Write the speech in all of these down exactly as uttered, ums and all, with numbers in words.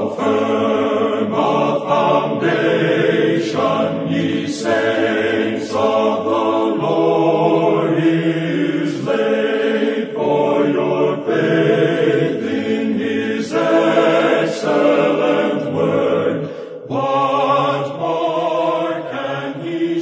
firm a foundation, ye saints of the Lord, is laid, for your faith in his excellent word. What more can he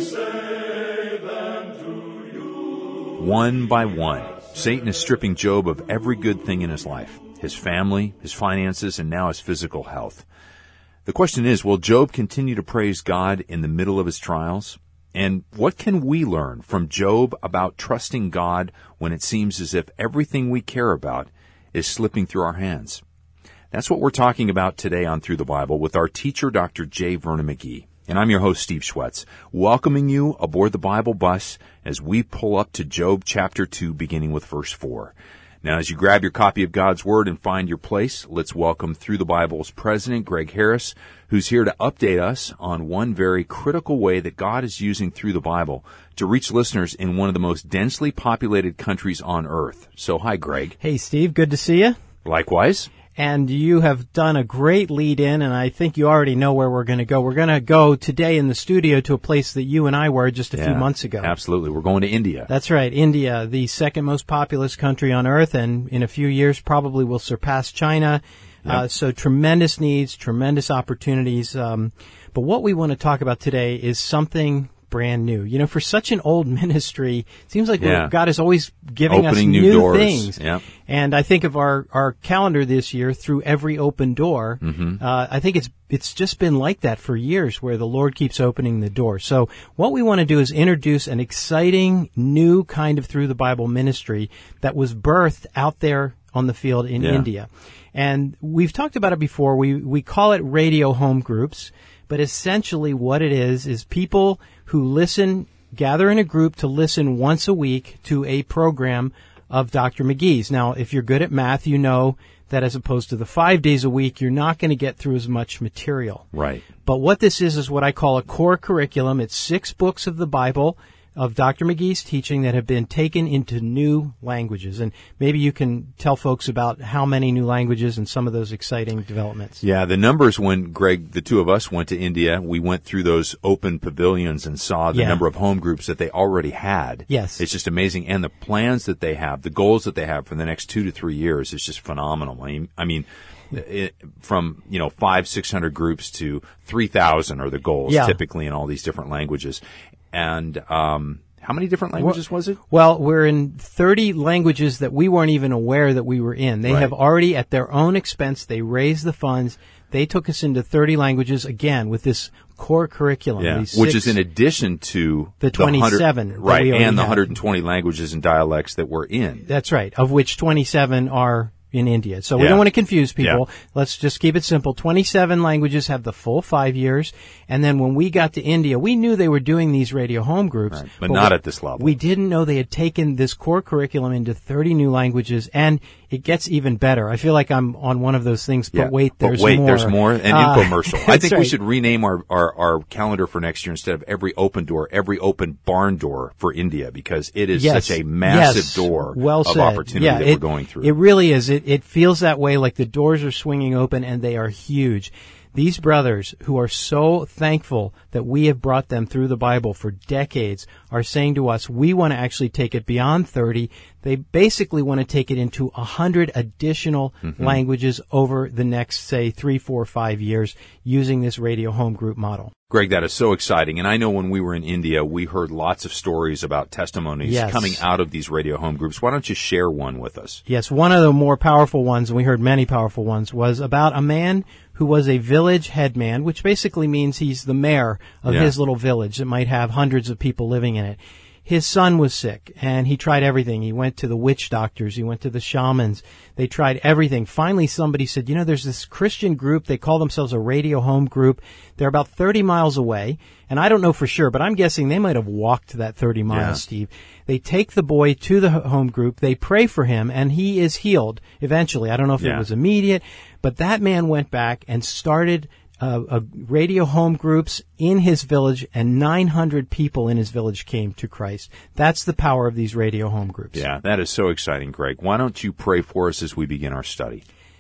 say than to you? One by one, Satan is stripping Job of every good thing in his life, his family, his finances, and now his physical health. The question is, will Job continue to praise God in the middle of his trials? And what can we learn from Job about trusting God when it seems as if everything we care about is slipping through our hands? That's what we're talking about today on Through the Bible with our teacher, Doctor J. Vernon McGee. And I'm your host, Steve Schwetz, welcoming you aboard the Bible bus as we pull up to Job chapter two, beginning with verse four. Now, as you grab your copy of God's Word and find your place, let's welcome Through the Bible's president, Greg Harris, who's here to update us on one very critical way that God is using Through the Bible to reach listeners in one of the most densely populated countries on earth. So, hi, Greg. Hey, Steve. Good to see you. Likewise. And you have done a great lead-in, and I think you already know where we're going to go. We're going to go today in the studio to a place that you and I were just a yeah, few months ago. Absolutely. We're going to India. That's right. India, the second most populous country on earth, and in a few years probably will surpass China. Yep. Uh, so tremendous needs, tremendous opportunities. Um, but what we want to talk about today is something brand new. You know, for such an old ministry, it seems like yeah. God is always giving Opening us new, new doors. things. Yep. And I think of our, our calendar this year, Through Every Open Door, mm-hmm. uh, I think it's it's just been like that for years, where the Lord keeps opening the door. So what we want to do is introduce an exciting new kind of Through the Bible ministry that was birthed out there on the field in yeah. India. And we've talked about it before. We we call it radio home groups, but essentially what it is is people who listen, gather in a group to listen once a week to a program of Doctor McGee's. Now, if you're good at math, you know that as opposed to the five days a week, you're not going to get through as much material. Right. But what this is is what I call a core curriculum. It's six books of the Bible of Doctor McGee's teaching that have been taken into new languages. And maybe you can tell folks about how many new languages and some of those exciting developments. Yeah, the numbers when, Greg, the two of us went to India, we went through those open pavilions and saw the yeah. number of home groups that they already had. Yes. It's just amazing. And the plans that they have, the goals that they have for the next two to three years is just phenomenal. I mean, I mean it, from, you know, five, six hundred groups to three thousand are the goals yeah. typically in all these different languages. And um, how many different languages was it? Well, we're in thirty languages that we weren't even aware that we were in. They right. have already, at their own expense, they raised the funds. They took us into thirty languages, again, with this core curriculum. Yeah, these which six, is in addition to the twenty-seven. The right, and the one have. hundred twenty languages and dialects that we're in. That's right, of which twenty-seven are in India. So we yeah. don't want to confuse people. Yeah. Let's just keep it simple. twenty-seven languages have the full five years. And then when we got to India, we knew they were doing these radio home groups. Right. But, but not we, at this level. We didn't know they had taken this core curriculum into thirty new languages, and it gets even better. I feel like I'm on one of those things, but yeah. wait, there's but wait, more. there's more. An uh, infomercial. I think right. we should rename our, our, our calendar for next year instead of every open door, every open barn door for India, because it is yes. such a massive yes. door well of said. opportunity yeah, that it, we're going through. It really is. It, it feels that way, like the doors are swinging open, and they are huge. These brothers, who are so thankful that we have brought them through the Bible for decades, are saying to us, we want to actually take it beyond thirty. They basically want to take it into one hundred additional mm-hmm. languages over the next, say, three, four, five years using this radio home group model. Greg, that is so exciting. And I know when we were in India, we heard lots of stories about testimonies yes. coming out of these radio home groups. Why don't you share one with us? Yes, one of the more powerful ones, and we heard many powerful ones, was about a man who was a village headman, which basically means he's the mayor of yeah. his little village that might have hundreds of people living in it. His son was sick, and he tried everything. He went to the witch doctors. He went to the shamans. They tried everything. Finally, somebody said, you know, there's this Christian group. They call themselves a radio home group. They're about thirty miles away, and I don't know for sure, but I'm guessing they might have walked that thirty miles, yeah. Steve. They take the boy to the home group. They pray for him, and he is healed eventually. I don't know if yeah. it was immediate, but that man went back and started Uh, uh, radio home groups in his village, and nine hundred people in his village came to Christ. That's the power of these radio home groups. Yeah, that is so exciting, Greg. Why don't you pray for us as we begin our study?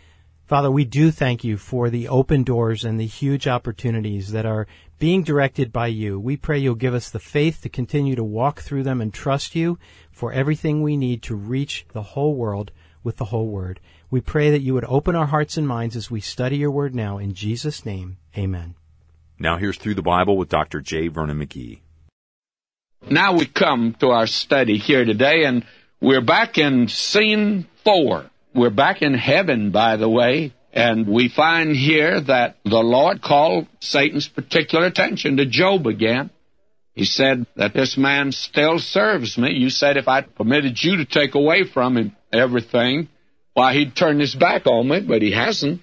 Father, we do thank you for the open doors and the huge opportunities that are being directed by you. We pray you'll give us the faith to continue to walk through them and trust you for everything we need to reach the whole world with the whole Word. We pray that you would open our hearts and minds as we study your Word now. In Jesus' name, amen. Now here's Through the Bible with Doctor J. Vernon McGee. Now we come to our study here today, and we're back in scene four. We're back in heaven, by the way, and we find here that the Lord called Satan's particular attention to Job again. He said that this man still serves me. You said if I permitted you to take away from him everything, why, he'd turn his back on me, but he hasn't.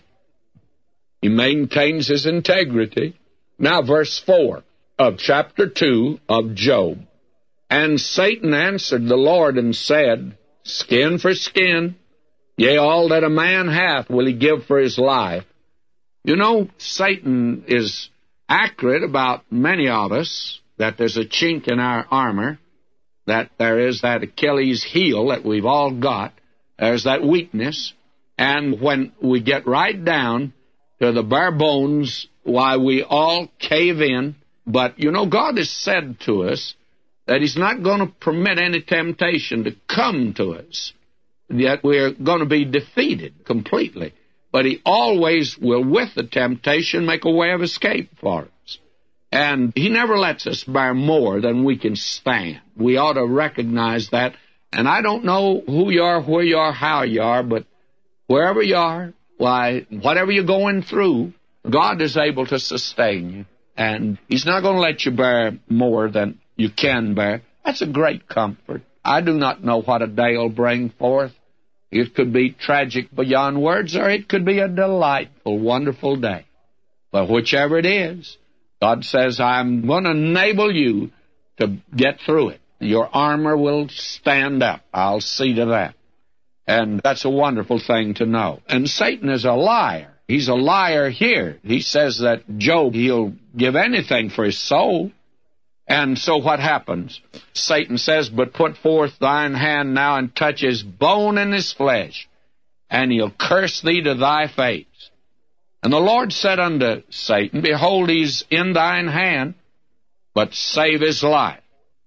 He maintains his integrity. Now, verse four of chapter two of Job. And Satan answered the Lord and said, Skin for skin, yea, all that a man hath will he give for his life. You know, Satan is accurate about many of us, that there's a chink in our armor, that there is that Achilles heel that we've all got. There's that weakness. And when we get right down to the bare bones, why, we all cave in. But, you know, God has said to us that he's not going to permit any temptation to come to us, yet we're going to be defeated completely. But he always will, with the temptation, make a way of escape for us. And he never lets us bear more than we can stand. We ought to recognize that. And I don't know who you are, where you are, how you are, but wherever you are, why, whatever you're going through, God is able to sustain you. And he's not going to let you bear more than you can bear. That's a great comfort. I do not know what a day will bring forth. It could be tragic beyond words, or it could be a delightful, wonderful day. But whichever it is, God says, I'm going to enable you to get through it. Your armor will stand up. I'll see to that. And that's a wonderful thing to know. And Satan is a liar. He's a liar here. He says that Job, he'll give anything for his soul. And so what happens? Satan says, But put forth thine hand now and touch his bone and his flesh, and he'll curse thee to thy face. And the Lord said unto Satan, Behold, he's in thine hand, but save his life.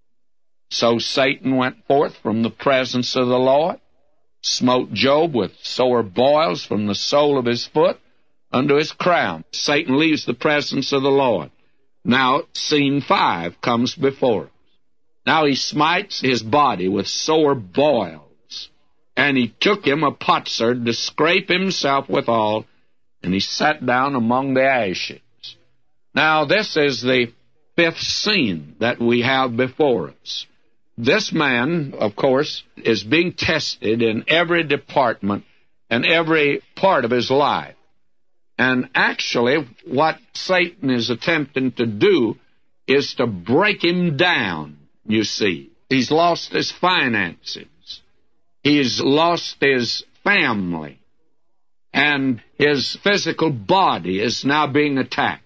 So Satan went forth from the presence of the Lord, smote Job with sore boils from the sole of his foot unto his crown. Satan leaves the presence of the Lord. Now, scene five comes before us. Now he smites his body with sore boils, and he took him a potsherd to scrape himself withal, and he sat down among the ashes. Now, this is the fifth scene that we have before us. This man, of course, is being tested in every department and every part of his life. And actually, what Satan is attempting to do is to break him down, you see. He's lost his finances. He's lost his family. And his physical body is now being attacked.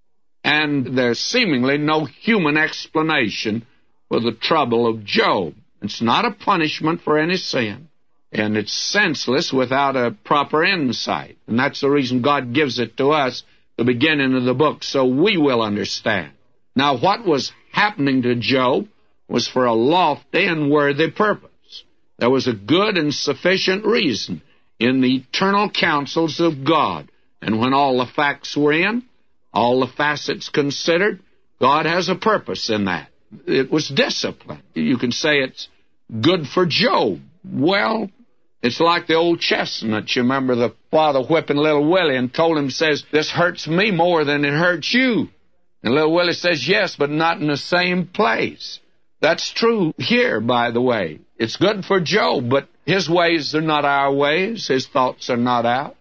And there's seemingly no human explanation for the trouble of Job. It's not a punishment for any sin. And it's senseless without a proper insight. And that's the reason God gives it to us, the beginning of the book, so we will understand. Now, what was happening to Job was for a lofty and worthy purpose. There was a good and sufficient reason in the eternal counsels of God. And when all the facts were in, all the facets considered, God has a purpose in that. It was discipline. You can say it's good for Job. Well, it's like the old chestnut. You remember the father whipping little Willie and told him, says, this hurts me more than it hurts you. And little Willie says, yes, but not in the same place. That's true here, by the way. It's good for Job, but his ways are not our ways. His thoughts are not ours.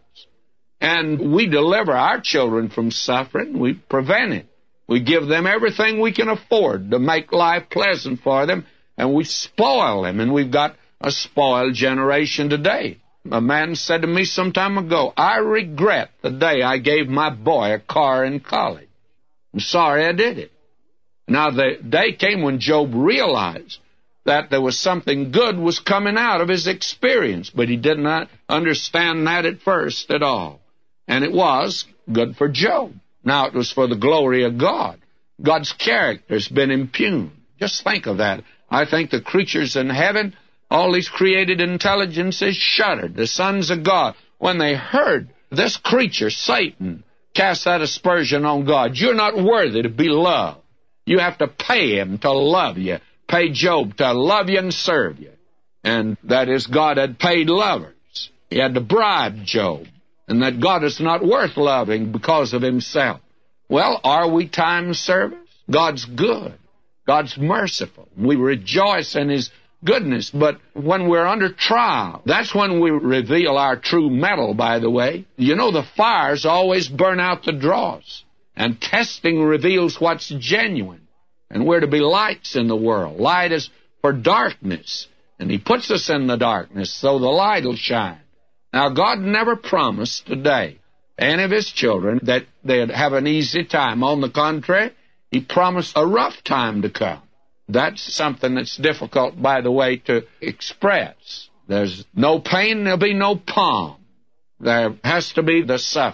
And we deliver our children from suffering. We prevent it. We give them everything we can afford to make life pleasant for them, and we spoil them, and we've got a spoiled generation today. A man said to me some time ago, I regret the day I gave my boy a car in college. I'm sorry I did it. Now, the day came when Job realized that there was something good was coming out of his experience, but he did not understand that at first at all. And it was good for Job. Now, it was for the glory of God. God's character has been impugned. Just think of that. I think the creatures in heaven, all these created intelligences, shuddered. The sons of God, when they heard this creature, Satan, cast that aspersion on God. You're not worthy to be loved. You have to pay him to love you. Pay Job to love you and serve you. And that is, God had paid lovers. He had to bribe Job. And that God is not worth loving because of himself. Well, are we time servers? God's good. God's merciful. We rejoice in his goodness. But when we're under trial, that's when we reveal our true mettle, by the way. You know, the fires always burn out the dross. And testing reveals what's genuine. And we're to be lights in the world. Light is for darkness. And he puts us in the darkness so the light will shine. Now, God never promised today any of his children that they'd have an easy time. On the contrary, he promised a rough time to come. That's something that's difficult, by the way, to express. There's no pain, there'll be no palm. There has to be the suffering.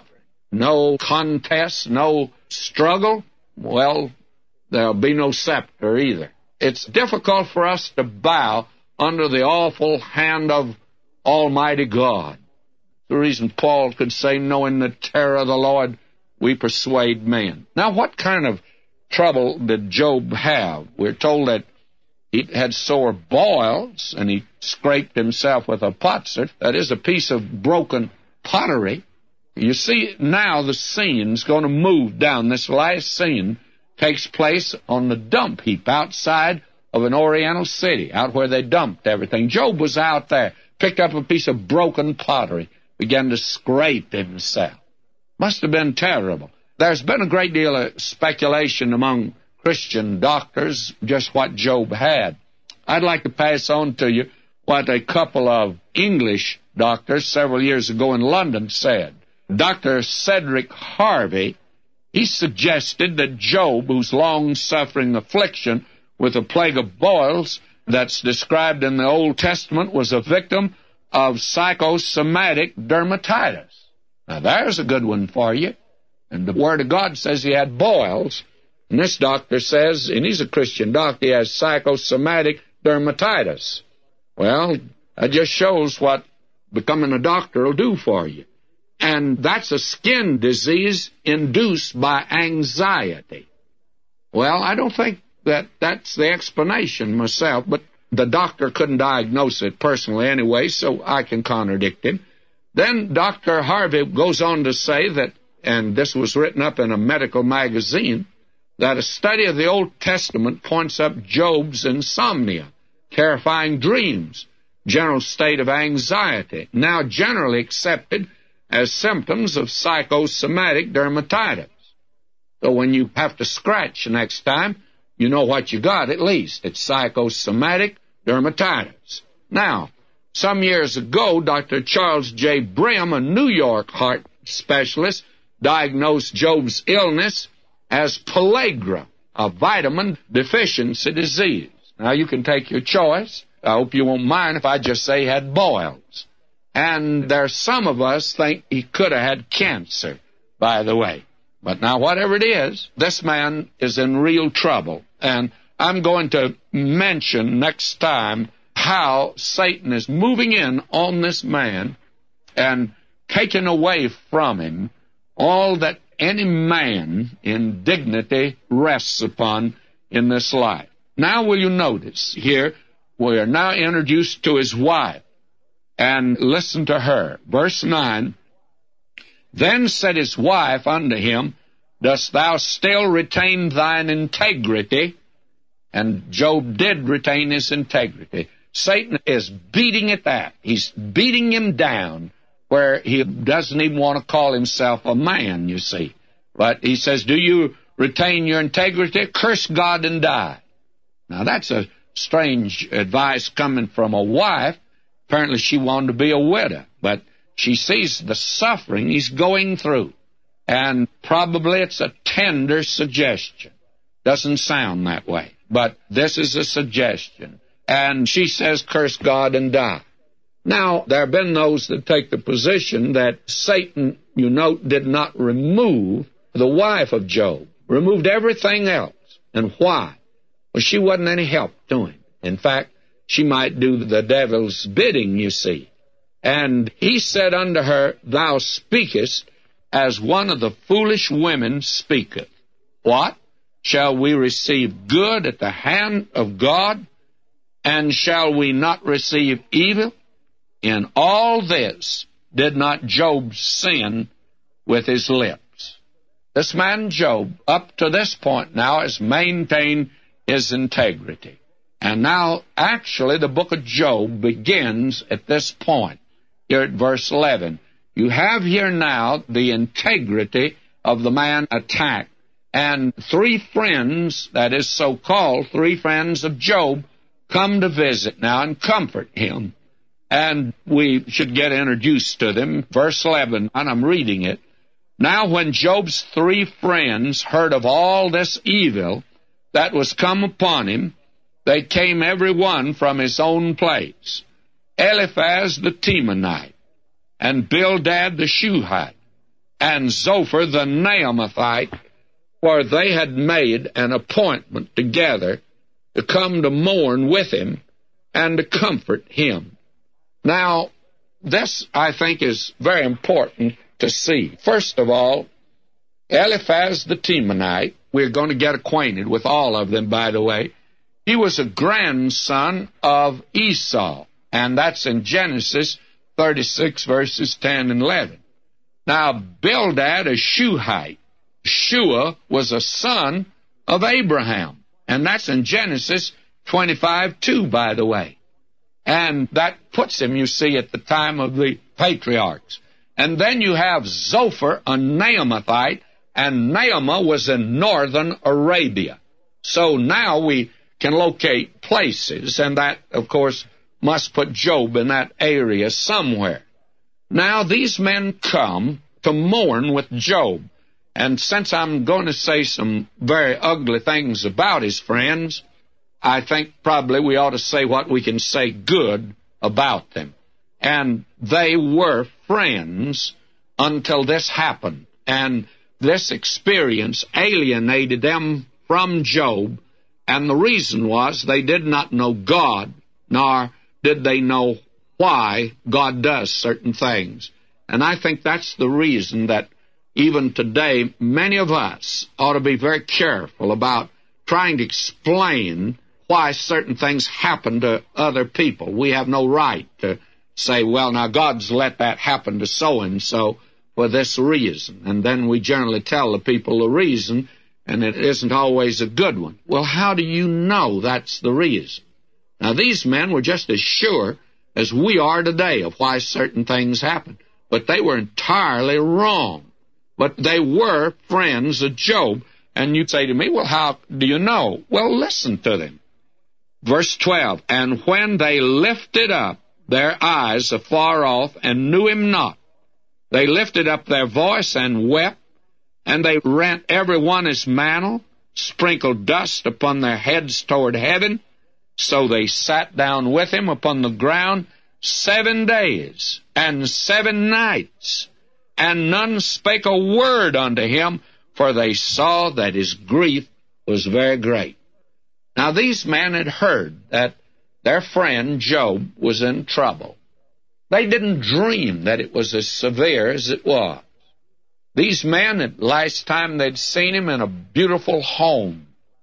No contest, no struggle. Well, there'll be no scepter either. It's difficult for us to bow under the awful hand of Almighty God. The reason Paul could say, knowing the terror of the Lord, we persuade men. Now, what kind of trouble did Job have? We're told that he had sore boils, and he scraped himself with a potsherd. That is a piece of broken pottery. You see, now the scene's going to move down. This last scene takes place on the dump heap outside of an Oriental city, out where they dumped everything. Job was out there, picked up a piece of broken pottery, began to scrape himself. Must have been terrible. There's been a great deal of speculation among Christian doctors just what Job had. I'd like to pass on to you what a couple of English doctors several years ago in London said. Doctor Cedric Harvey, he suggested that Job, whose long-suffering affliction with a plague of boils that's described in the Old Testament, was a victim of psychosomatic dermatitis. Now, there's a good one for you. And the Word of God says he had boils. And this doctor says, and he's a Christian doctor, he has psychosomatic dermatitis. Well, that just shows what becoming a doctor will do for you. And that's a skin disease induced by anxiety. Well, I don't think that that's the explanation myself, but the doctor couldn't diagnose it personally anyway, so I can contradict him. Then Doctor Harvey goes on to say that, and this was written up in a medical magazine, that a study of the Old Testament points up Job's insomnia, terrifying dreams, general state of anxiety, now generally accepted as symptoms of psychosomatic dermatitis. So when you have to scratch next time, you know what you got at least. It's psychosomatic dermatitis. Now, some years ago, Doctor Charles J. Brim, a New York heart specialist, diagnosed Job's illness as pellagra, a vitamin deficiency disease. Now, you can take your choice. I hope you won't mind if I just say he had boils. And there's some of us think he could have had cancer, by the way. But now, whatever it is, this man is in real trouble. And I'm going to mention next time how Satan is moving in on this man and taking away from him all that any man in dignity rests upon in this life. Now, will you notice here, we are now introduced to his wife. And listen to her. Verse nine, Then said his wife unto him, Dost thou still retain thine integrity? And Job did retain his integrity. Satan is beating at that. He's beating him down where he doesn't even want to call himself a man, you see. But he says, do you retain your integrity? Curse God and die. Now, that's a strange advice coming from a wife. Apparently, she wanted to be a widow, but she sees the suffering he's going through. And probably it's a tender suggestion. Doesn't sound that way, but this is a suggestion. And she says, curse God and die. Now, there have been those that take the position that Satan you note, did not remove the wife of Job, removed everything else. And why? Well, she wasn't any help to him. In fact, she might do the devil's bidding, you see. And he said unto her, Thou speakest as one of the foolish women speaketh. What? Shall we receive good at the hand of God? And shall we not receive evil? In all this did not Job sin with his lips. This man Job, up to this point now, has maintained his integrity. And now, actually, the book of Job begins at this point, here at verse eleven. You have here now the integrity of the man attacked. And three friends, that is so-called three friends of Job, come to visit now and comfort him. And we should get introduced to them. Verse eleven, and I'm reading it. Now when Job's three friends heard of all this evil that was come upon him, they came every one from his own place. Eliphaz the Temanite, and Bildad the Shuhite, and Zophar the Naamathite, for they had made an appointment together to come to mourn with him and to comfort him. Now, this, I think, is very important to see. First of all, Eliphaz the Temanite, we're going to get acquainted with all of them, by the way. He was a grandson of Esau, and that's in Genesis thirty-six, verses ten and eleven. Now, Bildad, a Shuhite. Shua was a son of Abraham, and that's in Genesis twenty-five two, by the way. And that puts him, you see, at the time of the patriarchs. And then you have Zophar, a Naamathite, and Naamah was in northern Arabia. So now we can locate places, and that, of course, must put Job in that area somewhere. Now these men come to mourn with Job. And since I'm going to say some very ugly things about his friends, I think probably we ought to say what we can say good about them. And they were friends until this happened. And this experience alienated them from Job. And the reason was they did not know God, nor did they know why God does certain things. And I think that's the reason that even today, many of us ought to be very careful about trying to explain why certain things happen to other people. We have no right to say, well, now God's let that happen to so-and-so for this reason. And then we generally tell the people the reason, and it isn't always a good one. Well, how do you know that's the reason? Now, these men were just as sure as we are today of why certain things happen, but they were entirely wrong. But they were friends of Job. And you'd say to me, well, how do you know? Well, listen to them. Verse twelve, and when they lifted up their eyes afar off and knew him not, they lifted up their voice and wept, and they rent every one his mantle, sprinkled dust upon their heads toward heaven. So they sat down with him upon the ground seven days and seven nights. And none spake a word unto him, for they saw that his grief was very great. Now these men had heard that their friend Job was in trouble. They didn't dream that it was as severe as it was. These men, at last time they'd seen him in a beautiful home,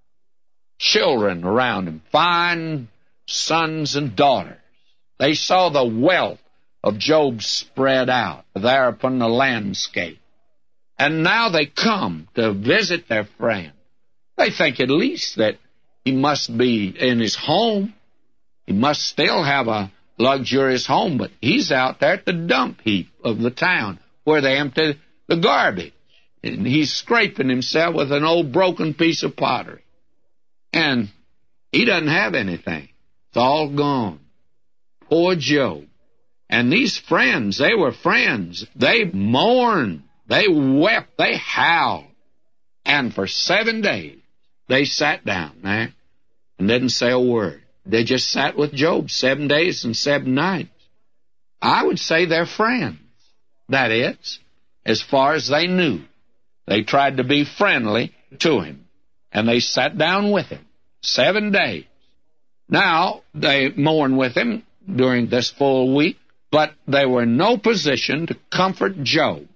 children around him, fine sons and daughters. They saw the wealth of Job spread out there upon the landscape. And now they come to visit their friend. They think at least that he must be in his home. He must still have a luxurious home, but he's out there at the dump heap of the town where they empty the garbage. And he's scraping himself with an old broken piece of pottery. And he doesn't have anything. It's all gone. Poor Job. And these friends, they were friends. They mourned. They wept. They howled. And for seven days, they sat down there and didn't say a word. They just sat with Job seven days and seven nights. I would say they're friends. That is. as far as they knew. They tried to be friendly to him, and they sat down with him seven days. Now, they mourned with him during this full week, but they were in no position to comfort Job.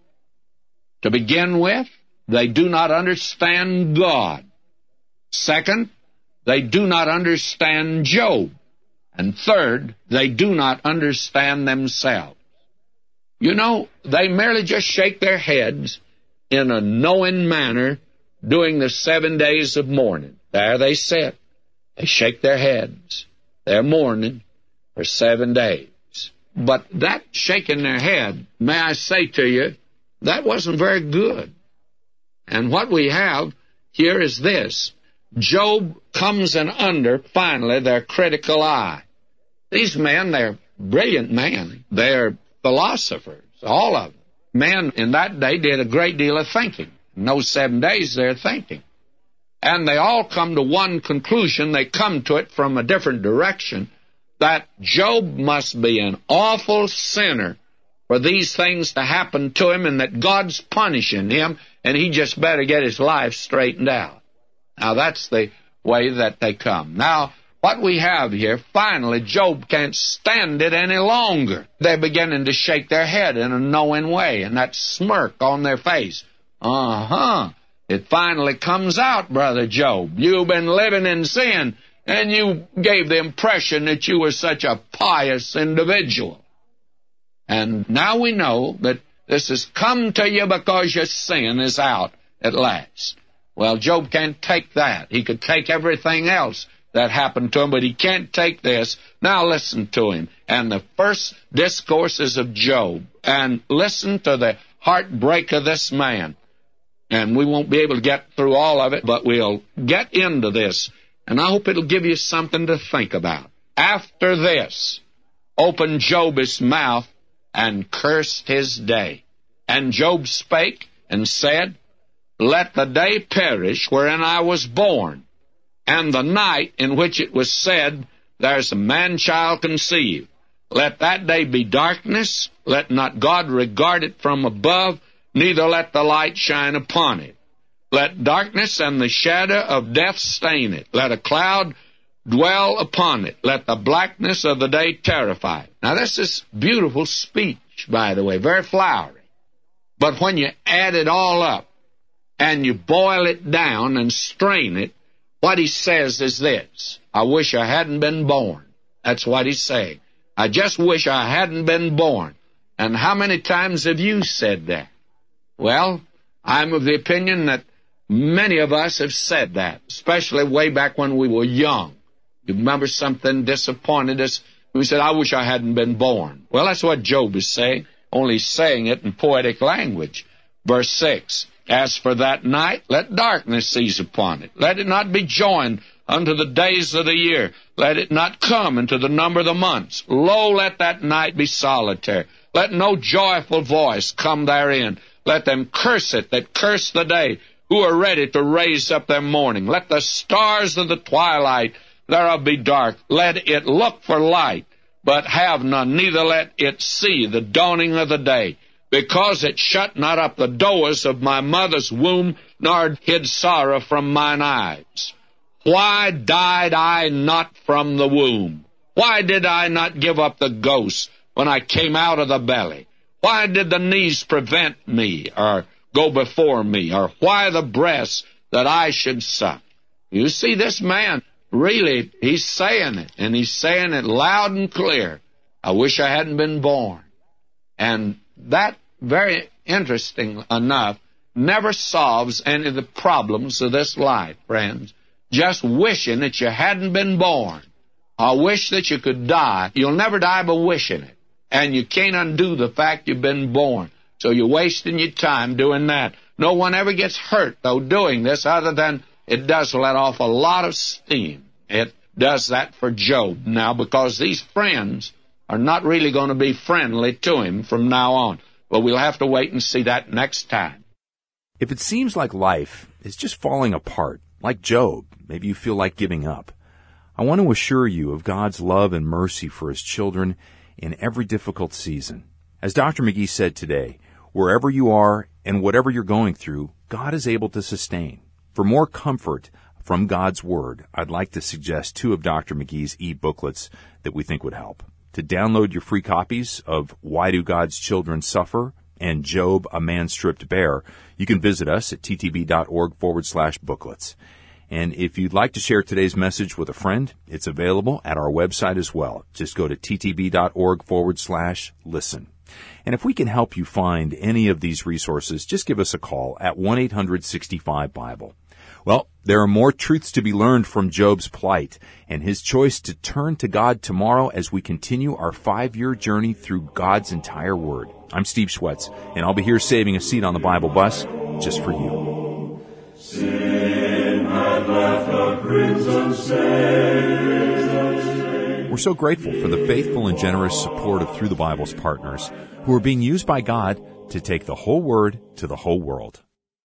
To begin with, they do not understand God. Second, they do not understand Job. And third, they do not understand themselves. You know, they merely just shake their heads in a knowing manner during the seven days of mourning. There they sit. They shake their heads. They're mourning for seven days. But that shaking their head, may I say to you, that wasn't very good. And what we have here is this. Job comes in under, finally, their critical eye. These men, they're brilliant men. They're philosophers, all of them. Men in that day did a great deal of thinking. In those seven days, they're thinking. And they all come to one conclusion. They come to it from a different direction, that Job must be an awful sinner for these things to happen to him, and that God's punishing him, and he just better get his life straightened out. Now, that's the way that they come. Now, what we have here, finally, Job can't stand it any longer. They're beginning to shake their head in a knowing way, and that smirk on their face. Uh-huh. It finally comes out, Brother Job. You've been living in sin, and you gave the impression that you were such a pious individual. And now we know that this has come to you because your sin is out at last. Well, Job can't take that. He could take everything else that happened to him, but he can't take this. Now listen to him. And the first discourses of Job. And listen to the heartbreak of this man. And we won't be able to get through all of it, but we'll get into this. And I hope it'll give you something to think about. After this, opened Job his mouth and cursed his day. And Job spake and said, Let the day perish wherein I was born, and the night in which it was said, There's a man-child conceived. Let that day be darkness, let not God regard it from above, neither let the light shine upon it. Let darkness and the shadow of death stain it. Let a cloud dwell upon it. Let the blackness of the day terrify it. Now, this is beautiful speech, by the way, very flowery. But when you add it all up, and you boil it down and strain it, what he says is this: I wish I hadn't been born. That's what he's saying. I just wish I hadn't been born. And how many times have you said that? Well, I'm of the opinion that many of us have said that, especially way back when we were young. You remember something disappointed us? We said, I wish I hadn't been born. Well, that's what Job is saying, only saying it in poetic language. Verse six, As for that night, let darkness seize upon it. Let it not be joined unto the days of the year. Let it not come into the number of the months. Lo, let that night be solitary. Let no joyful voice come therein. Let them curse it that curse the day, who are ready to raise up their mourning. Let the stars of the twilight thereof be dark. Let it look for light, but have none, neither let it see the dawning of the day. Because it shut not up the doors of my mother's womb, nor hid sorrow from mine eyes. Why died I not from the womb? Why did I not give up the ghost when I came out of the belly? Why did the knees prevent me, or go before me, or why the breasts that I should suck? You see, this man, really, he's saying it, and he's saying it loud and clear. I wish I hadn't been born. And that, very interesting enough, never solves any of the problems of this life, friends. Just wishing that you hadn't been born. I wish that you could die. You'll never die by wishing it. And you can't undo the fact you've been born. So you're wasting your time doing that. No one ever gets hurt, though, doing this, other than it does let off a lot of steam. It does that for Job now, because these friends are not really going to be friendly to him from now on. But we'll have to wait and see that next time. If it seems like life is just falling apart, like Job, maybe you feel like giving up, I want to assure you of God's love and mercy for His children in every difficult season. As Doctor McGee said today, Wherever you are and whatever you're going through, God is able to sustain. For more comfort from God's Word, I'd like to suggest two of Doctor McGee's e-booklets that we think would help. To download your free copies of Why Do God's Children Suffer and Job, a Man Stripped Bare, you can visit us at ttb.org forward slash booklets. And if you'd like to share today's message with a friend, it's available at our website as well. Just go to ttb.org forward slash listen. And if we can help you find any of these resources, just give us a call at one eight hundred sixty-five Bible. Well, there are more truths to be learned from Job's plight and his choice to turn to God tomorrow as we continue our five-year journey through God's entire Word. I'm Steve Schwetz, and I'll be here saving a seat on the Bible bus just for you. Sin had left a crimson stain. We're so grateful for the faithful and generous support of Through the Bible's partners who are being used by God to take the whole Word to the whole world.